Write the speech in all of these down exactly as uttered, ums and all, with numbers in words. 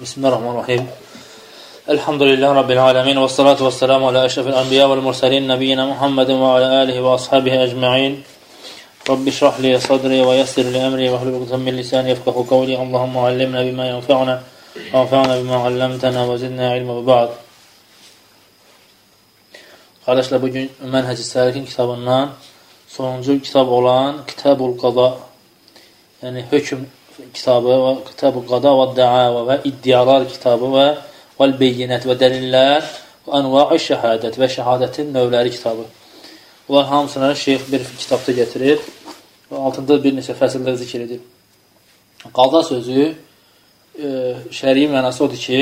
Bismillahirrahmanirrahim. Elhamdülillahi Rabbil alemin. Və salatu və selamu alə əşrafil anbiya vəl mursalin nəbiyyina Muhammedin və alə alihi və ashabihi əcma'in. Rabbi şrahli sadri və yəssir li əmri və hlul uqdatan min lisani yefqahu qawli. Allahumma allimna bima yanfa'una və anfa'na bima 'allamtana və zidna ilma və ba'd. Qardaşlar, bugün Mənhəc-i Səlikin kitabından sonuncu kitab olan Kitabul Qada, yəni hökm kitabı və Kitab-ı Qada və Dəava və İddialar kitabı və Vəl-Beyyinət və Dəlillər və Ənva-i Şəhadət və Şəhadətin növləri kitabı. Bunlar hamısını şeyx bir kitabda getirir və altında bir neçə fəsillər zikr edir. Qada sözü e, şəri'i mənası odur ki,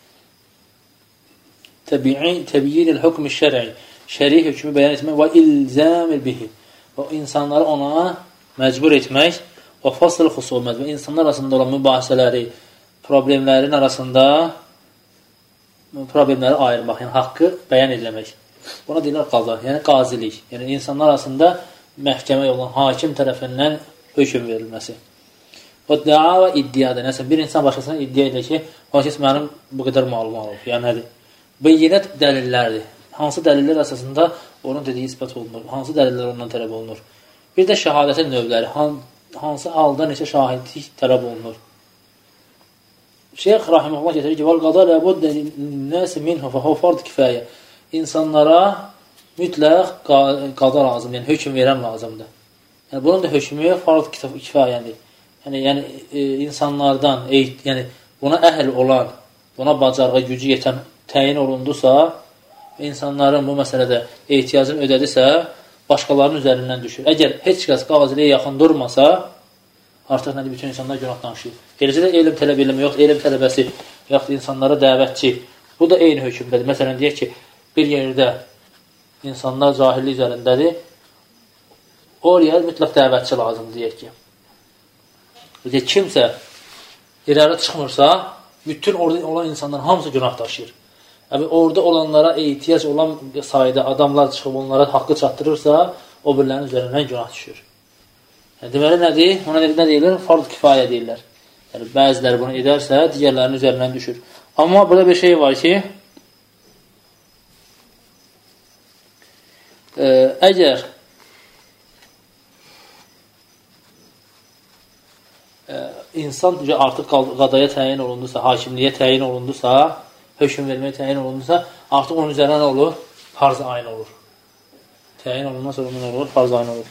təbiyyinil hükm-i şər'i, şəri hökmü bəyan etmək və ilzam-ül bihi və insanları ona məcbur etmək və fasıl xusumət və insanlar arasında olan mübahisələri, problemlərin arasında problemləri ayırmaq, yəni haqqı bəyan ediləmək. Buna deyirlər qada, yəni qazilik, yəni insanlar arasında məhkəmə olan hakim tərəfindən hökm verilməsi. Və dəa və iddiadır, nəsə bir insan başqasına iddia edir ki, hakim mənim bu qədər malum alır, yəni nədir? Beyyinət dəlillərdir. Hansı dəlillər əsasında onun dediyi ispat olunur, hansı dəlillər ondan tələb olunur. Bir də şəhadətin növləri, hansı halda neçə şahidlik tələb olunur. Şeyx rahimehullah getirir ki, "Vel qada la budda lin-nas minhu fa huwa fard kifayə." İnsanlara mütləq qada lazım, yəni hökm verən lazımdır. Yəni bunun da hökmü fard kifayədir. Yəni yəni e, insanlardan, e, yəni buna əhl olan, buna bacarığa, gücü yetən təyin olundusa, insanların bu məsələdə ehtiyacını ödədisə, başqalarının üzərindən düşür. Əgər heç kəs qaziliyə yaxın durmasa, artıq nədir, bütün insanlar günah danışır. Eləcə də elm tələb eləmə, yoxdur, elm tələbəsi, yaxud insanlara dəvətçi. Bu da eyni hökmdədir. Məsələn, deyək ki, bir yerdə insanlar cahillik üzərindədir, oraya mütləq dəvətçi lazımdır, deyək ki. Deyək, kimsə irəli çıxmırsa, bütün orada olan insanların hamısı günah daşıyır. Yəni, orada olanlara ehtiyac olan sayda adamlar çıxıb onlara haqqı çatdırırsa, o birlərin üzərindən günah düşür. Yəni, deməli, nədir? Ona nə deyilir? Fard kifayə deyirlər. Yəni, bəziləri bunu edərsə, digərlərinin üzərindən düşür. Amma burada bir şey var ki, e, əgər e, insan artıq qadaya təyin olundusa, hakimliyə təyin olundusa, hökm verməyə təyin olundusa, artıq onun üzərinə nə olur? Farz ayn olur. Təyin olundan sonra nə olur? Farz ayn olur.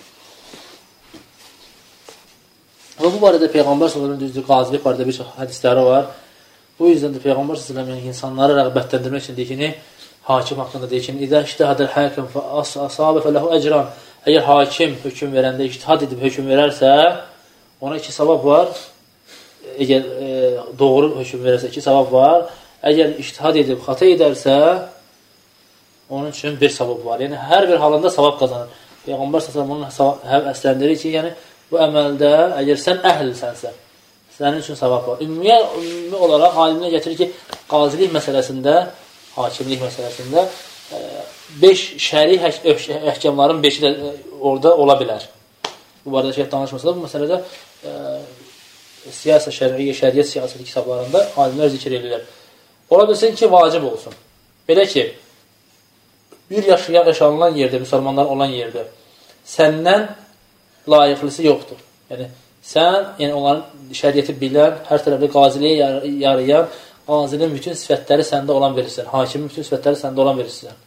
Və bu barədə Peyğəmbər sallallahu əleyhi və səlləm düzdür, qazilik barədə bir çox hədisləri var. Bu yüzdən də Peyğəmbər sallallahu əleyhi və səlləm insanları rəğbətləndirmək üçün deyir ki, hakim haqqında deyir ki, "İzə ictihadəl hakim fa asaba felahu ecran." Əgər hakim hökm verəndə ictihad edib hökm verərsə, ona iki savab var. Əgər e, doğru hökm verərsə iki savab var. Əgər ictihad edib xəta edərsə, onun üçün bir savab var. Yəni, hər bir halında savab qazanır. Peyğəmbər sallallahu əleyhi və səlləm bunu həm əsləndirir ki, yəni, bu əməldə, əgər sən əhlsənsə, sənin üçün savab var. Ümumi, ümumi olaraq alimlər gətirir ki, qazilik məsələsində, hakimlik məsələsində beş şəri əhkamların beşi də orada ola bilər. Bu barədə şey danışmasa da, bu məsələdə e, siyasa, şəriyə, şəriyyət siyasəti kitablarında alimlər zikr edirlər. Ola bilsin ki, vacib olsun. Belə ki, bir yaşanılan yerdə, müsəlmanların olan yerdə səndən layiqlisi yoxdur. Yəni, sən, yəni onların şəriyyəti bilən, hər tərəfli qaziliyə yarayan, qazilin bütün sifətləri səndə olan verirsən. Hakimin bütün sifətləri səndə olan verirsən.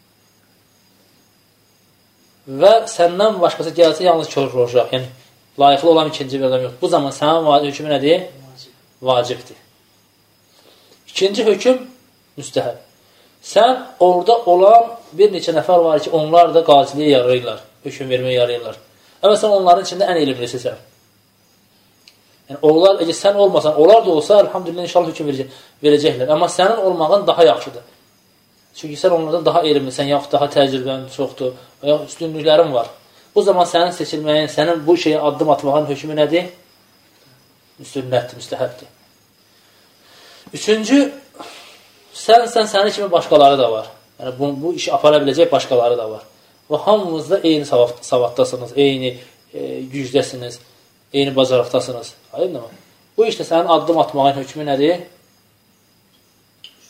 Və səndən başqası gəlsə, yalnız kör olacaq. Yəni, layiqli olan ikinci bir adam yoxdur. Bu zaman sənin hökmü nədir? Vacibdir. İkinci hökm müstəhəb. Sən orada olan bir neçə nəfər var ki, onlar da qaziliyə yarayırlar, hökm verməyə yarayırlar. Əvvəl sən onların içində ən elmlisisən. Yəni, onlar, əgər sən olmasan, onlar da olsa, elhamdülillah, inşallah hökm verəcəklər. Amma sənin olmağın daha yaxşıdır. Çünki sən onlardan daha elmlisən, yaxud daha təcrübən çoxdur, və yaxud üstünlüklərin var. Bu zaman sənin seçilməyin, sənin bu şeyə addım atmağın hökmü nədir? Sünnətdir, müstəhəbdir. Üçüncü, sən, sən, sənin kimi başqaları da var. Yəni, bu, bu işi apara biləcək başqaları da var. Və hamınızda eyni savaddasınız, eyni e, gücdəsiniz, eyni bacarıqdasınız. Aydın mı? Bu işdə sənin addım atmağın hökmü nədir?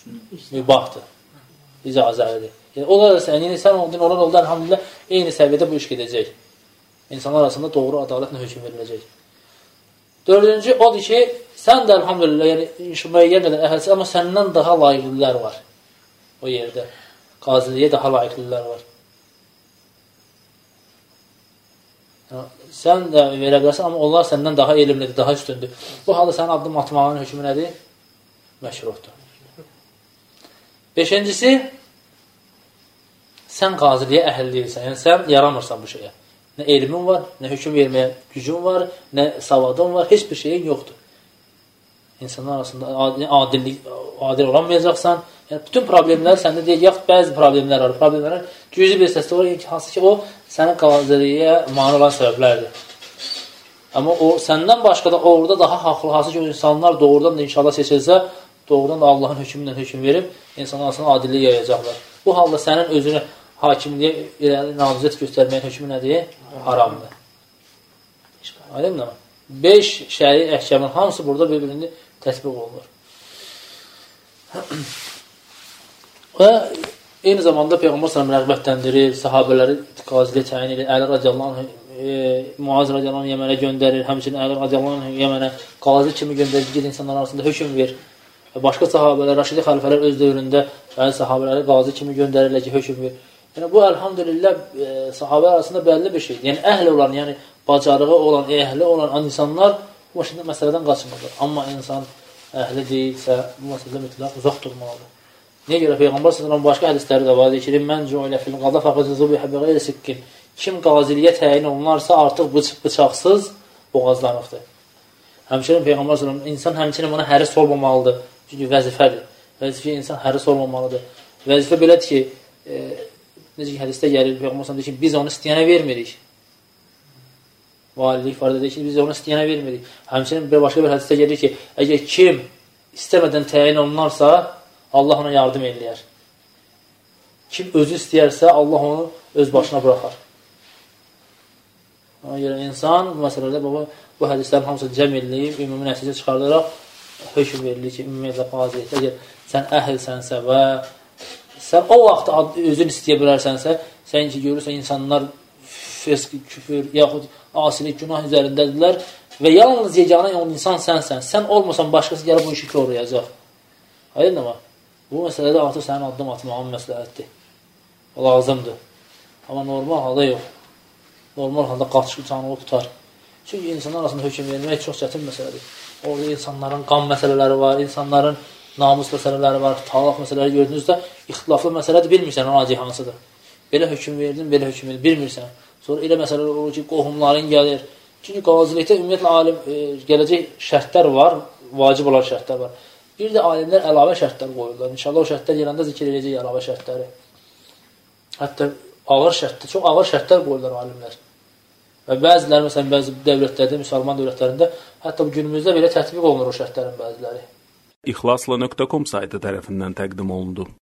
mübahdır. İcazəlidir. Yəni, onlar da sən, yəni sən oldun, onlar oldu, əlhamdülillah, eyni səviyyədə bu iş gedəcək. İnsanlar arasında doğru ədalətlə hökm veriləcək. Dördüncü, odur ki, sən də əlhamdülillah, yəni müəyyən qədər əhəlsi, amma səndən daha layiqlilər var o yerdə. Qaziliyə daha layiqlilər var. Yəni, sən də verə bilərsən, amma onlar səndən daha elmlidir, daha üstündür. Bu halda sənin addım atmağının hökmü nədir? Məşruhdur. Beşincisi, sən qaziliyə əhəl deyilsən. Yəni, sən yaramırsan bu şeyə. Nə elmin var, nə hökm verməyə gücün var, nə savadın var, heç bir şeyin yoxdur. İnsanlar arasında adillik, adil olamayacaqsan. Yəni, bütün problemlər səndə deyil, yaxud bəzi problemlər var. Problemlərin cüzi bir səsdə var, hansı ki, o, sənin qaziliyə mani olan səbəblərdir. Amma o, səndən başqa da orada daha haqlı, hansı ki, o insanlar doğrudan da inşallah seçilsə, doğrudan da Allahın hökmündən hökm verib, insanlar arasında adillik yayacaqlar. Bu halda sənin özünü hakimliyə namizət göstərməyin hökmü nədir? Haramdır. Aydın mı? Beş şəri əhkəmin hamısı burada bir-birini təsbiq olunur. Və eyni zamanda Peyğəmbər sallallahu əleyhi və səlləm rəğbətləndirir, sahabeləri qaziliyə təyin edir, Əli radiyallahu anh, e, Muaz radiyallahu anh Yəmənə göndərir, həmçinin Əli radiyallahu anh Yəmənə qazi kimi göndərir, gid insanlar arasında hökm ver. Və başqa sahabələr, Raşidi xəlifələr öz dövründə bəzi sahabələri qazi kimi göndərirlər ki, hökm ver. Yəni, bu, əlhamdülillah, e, sahabələr arasında bəlli bir şeydir. Yəni, əhli olan, yəni, bacarığı olan, əhli olan insanlar bu məsələdən qaçmırlar. Amma insan əhli deyilsə, bu məsələdə mütləq uzaq durmalıdır. Niyə görə Peyğəmbər sallallahu başqa hədisləri də var, deyir, mən cü'lə fil qada fəqad zubiha bighayri sikkin. Kim qaziliyə təyin olunarsa, artıq bıçaqsız boğazlanıbdır. Həmçinin Peyğəmbər sallallahu insan həmçinin ona həris olmamalıdır. Çünki vəzifədir. Vəzifə insan həris olmamalıdır. Vəzifə belədir ki, e, necə ki, hədisdə gəlir, Peyğəmbər sallallahu deyir ki, biz onu istəyənə vermirik. Valilik var deyir ki, biz onu istəyənə vermirik. Həmçinin bir başqa bir hədisdə gəlir ki, əgər kim istəmədən təyin olunarsa, Allah ona yardım eləyər. Kim özü istəyərsə, Allah onu öz başına buraxar. Ona görə insan bu məsələdə bu, bu hədislərin hamısını cəm eləyib, ümumi nəticə çıxardaraq hökm verilir ki, ümumiyyətlə faziyyətdə, əgər sən əhlsənsə və sən o vaxt özün istəyə bilərsənsə, sən ki, görürsən insanlar fəsk, küfür, yaxud asilik, günah üzərindədirlər və yalnız yeganə olan insan sənsən. Sən olmasan, başqası gəlib bu işi koruyacaq. Hayır, nə var? Bu məsələdə artıq sənin addım atmağın məsləhətdir. O lazımdır. Amma normal halda yox. Normal halda qaçıq canını tutar. Çünki insanlar arasında hökm vermək çox çətin məsələdir. Orada insanların qan məsələləri var, insanların namus məsələləri var, talaq məsələləri gördüyünüzdə ixtilaflı məsələdir, bilmirsən o acı hansıdır. Belə hökm verdin, belə hökm verdin, bilmirsən. Sonra elə məsələlər olur ki, qohumların gəlir. Çünki qazilikdə ümumiyyətlə alim e, gələcək şərtlər var, vacib olan şərtlər var. Bir də alimlər əlavə şərtlər qoyurlar. İnşallah o şərtlər gələndə zikr edəcək əlavə şərtləri. Hətta ağır şərtlər, çox ağır şərtlər qoyurlar alimlər. Və bəziləri, məsələn, bəzi dövlətlərdə, müsəlman dövlətlərində, hətta bu günümüzdə belə tətbiq olunur o şərtlərin bəziləri. İxlasla nöqtə com saytı tərəfindən təqdim olundu.